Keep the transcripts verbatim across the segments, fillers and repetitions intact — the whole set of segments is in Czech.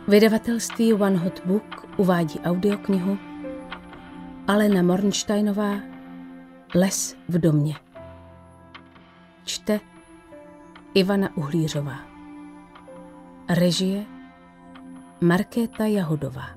Vydavatelství One Hot Book uvádí audioknihu Alena Mornsteinová Les v domě. Čte Ivana Uhlířová. Režie Markéta Jahodová.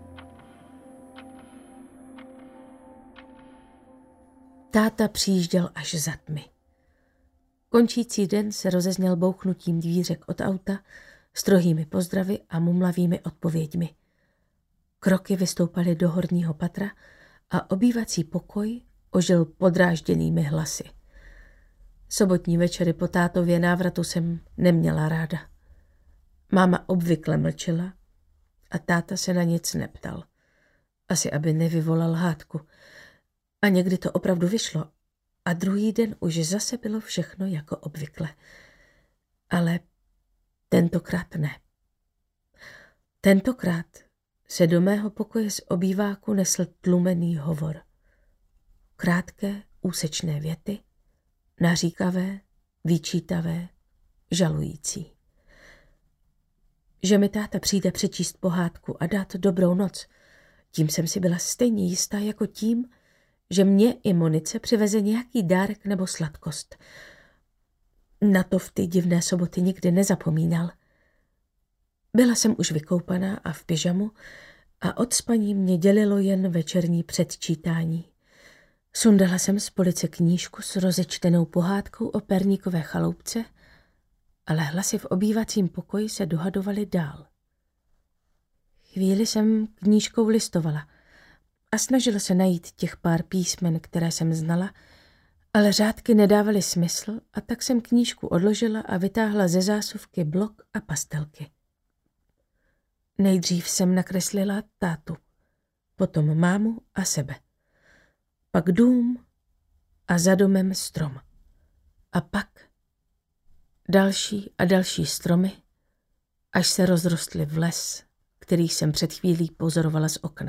Táta přijížděl až za tmy. Končící den se rozezněl bouchnutím dvířek od auta, strohými pozdravy a mumlavými odpověďmi. Kroky vystoupaly do horního patra a obývací pokoj ožil podrážděnými hlasy. Sobotní večery po tátově návratu jsem neměla ráda. Máma obvykle mlčela a táta se na nic neptal. Asi aby nevyvolal hádku. A někdy to opravdu vyšlo a druhý den už zase bylo všechno jako obvykle. Ale tentokrát ne. Tentokrát se do mého pokoje z obýváku nesl tlumený hovor. Krátké, úsečné věty, naříkavé, vyčítavé, žalující. Že mi táta přijde přečíst pohádku a dát dobrou noc, tím jsem si byla stejně jistá jako tím, že mě i Monice přiveze nějaký dárek nebo sladkost. Na to v ty divné soboty nikdy nezapomínal. Byla jsem už vykoupaná a v pyžamu a od spaní mě dělilo jen večerní předčítání. Sundala jsem z police knížku s rozečtenou pohádkou o perníkové chaloupce, ale hlasy v obývacím pokoji se dohadovaly dál. Chvíli jsem knížkou listovala a snažila se najít těch pár písmen, které jsem znala, ale řádky nedávaly smysl a tak jsem knížku odložila a vytáhla ze zásuvky blok a pastelky. Nejdřív jsem nakreslila tátu, potom mámu a sebe. Pak dům a za domem strom. A pak další a další stromy, až se rozrostly v les, který jsem před chvílí pozorovala z okna.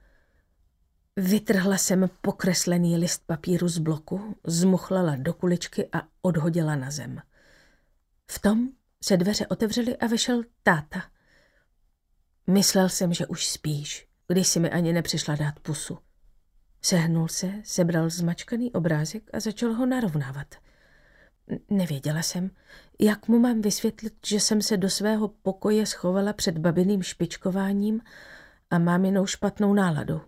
Vytrhla jsem pokreslený list papíru z bloku, zmuchlala do kuličky a odhodila na zem. V tom se dveře otevřely a vešel táta. Myslel jsem, že už spíš, když si mi ani nepřišla dát pusu. Sehnul se, sebral zmačkaný obrázek a začal ho narovnávat. Nevěděla jsem, jak mu mám vysvětlit, že jsem se do svého pokoje schovala před babiným špičkováním a máminou špatnou náladou.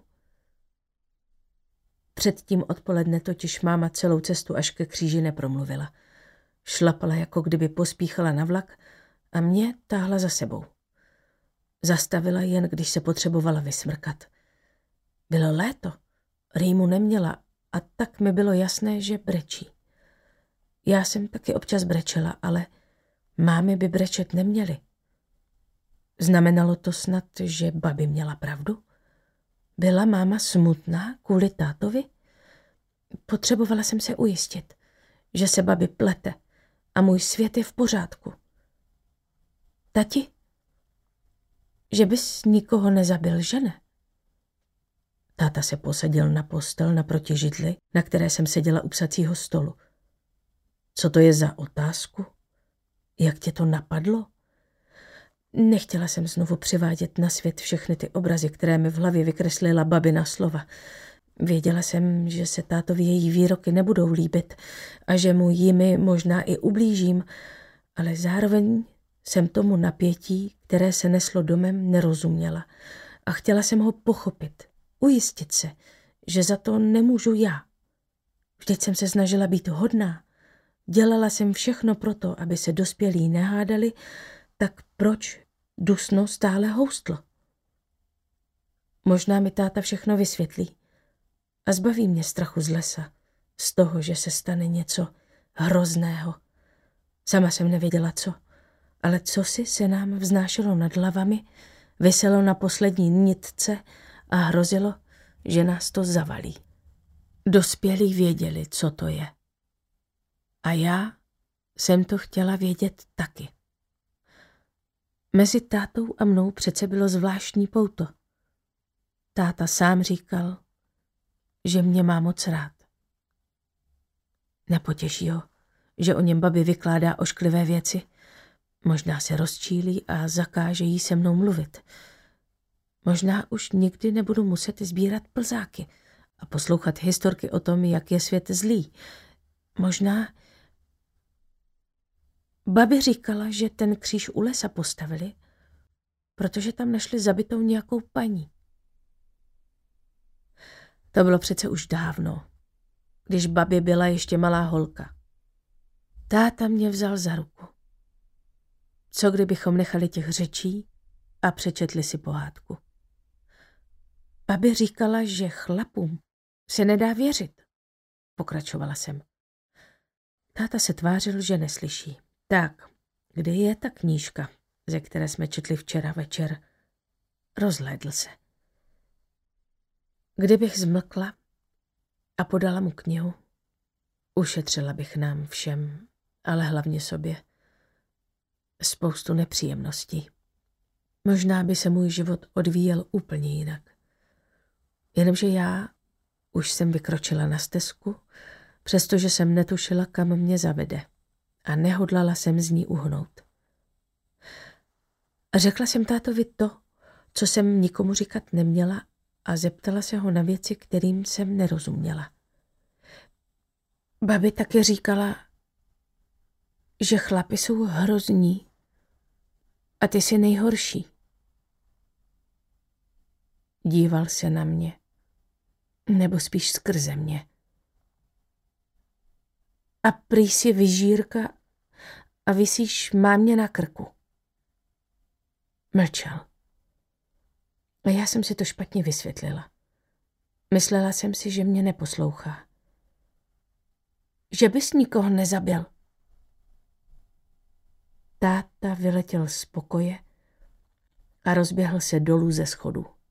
Předtím odpoledne totiž máma celou cestu až ke kříži nepromluvila. Šlapala, jako kdyby pospíchala na vlak a mě táhla za sebou. Zastavila jen, když se potřebovala vysmrkat. Bylo léto, rýmu neměla a tak mi bylo jasné, že brečí. Já jsem taky občas brečela, ale mámy by brečet neměly. Znamenalo to snad, že babi měla pravdu? Byla máma smutná kvůli tátovi? Potřebovala jsem se ujistit, že se babi plete a můj svět je v pořádku. Tati? Že bys nikoho nezabil, že ne? Táta se posadil na postel naproti židli, na které jsem seděla u psacího stolu. Co to je za otázku? Jak tě to napadlo? Nechtěla jsem znovu přivádět na svět všechny ty obrazy, které mi v hlavě vykreslila babina slova. Věděla jsem, že se tátovi její výroky nebudou líbit a že mu jimi možná i ublížím, ale zároveň jsem tomu napětí, které se neslo domem, nerozuměla a chtěla jsem ho pochopit, ujistit se, že za to nemůžu já. Vždyť jsem se snažila být hodná. Dělala jsem všechno proto, aby se dospělí nehádali, tak proč dusno stále houstlo? Možná mi táta všechno vysvětlí a zbaví mě strachu z lesa, z toho, že se stane něco hrozného. Sama jsem nevěděla co, ale cosi se nám vznášelo nad hlavami, viselo na poslední nitce a hrozilo, že nás to zavalí. Dospělí věděli, co to je. A já jsem to chtěla vědět taky. Mezi tátou a mnou přece bylo zvláštní pouto. Táta sám říkal, že mě má moc rád. Nepotěší ho, že o něm babi vykládá ošklivé věci. Možná se rozčílí a zakáže jí se mnou mluvit. Možná už nikdy nebudu muset sbírat plzáky a poslouchat historky o tom, jak je svět zlý. Možná... Babi říkala, že ten kříž u lesa postavili, protože tam našli zabitou nějakou paní. To bylo přece už dávno, když babi byla ještě malá holka. Táta mě vzal za ruku. Co kdybychom nechali těch řečí a přečetli si pohádku? Babi říkala, že chlapům se nedá věřit. Pokračovala jsem. Táta se tvářil, že neslyší. Tak, kde je ta knížka, ze které jsme četli včera večer? Rozhlédl se. Kdybych zmlkla a podala mu knihu, ušetřila bych nám všem, ale hlavně sobě, spoustu nepříjemností. Možná by se můj život odvíjel úplně jinak. Jenomže já už jsem vykročila na stezku, přestože jsem netušila, kam mě zavede, a nehodlala jsem z ní uhnout. A řekla jsem tátovi to, co jsem nikomu říkat neměla, a zeptala se ho na věci, kterým jsem nerozuměla. Babi taky říkala, že chlapi jsou hrozní a ty jsi nejhorší. Díval se na mě, nebo spíš skrze mě. A prý si vyžírka a visíš mámě na krku. Mlčel. A já jsem si to špatně vysvětlila. Myslela jsem si, že mě neposlouchá. Že bys nikoho nezabil. Táta vyletěl z pokoje a rozběhl se dolů ze schodu.